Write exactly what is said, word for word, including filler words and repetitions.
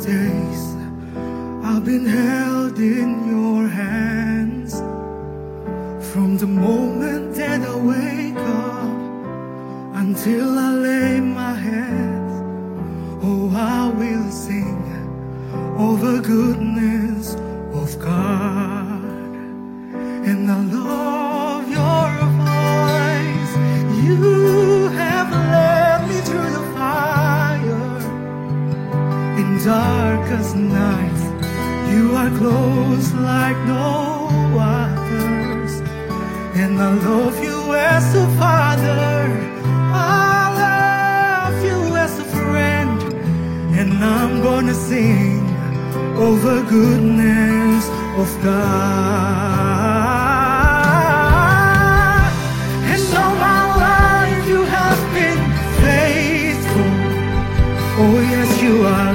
days I've been held in your hands. From the moment that I wake up until I lay my head, oh, I will sing of the goodness of God. And I love your voice. You have led me through the fire. In darkest nights, you are close like no others. And I love you as a father, I love you as a friend. And I'm gonna sing of the goodness of God. And all my life you have been faithful. Oh yes, you are.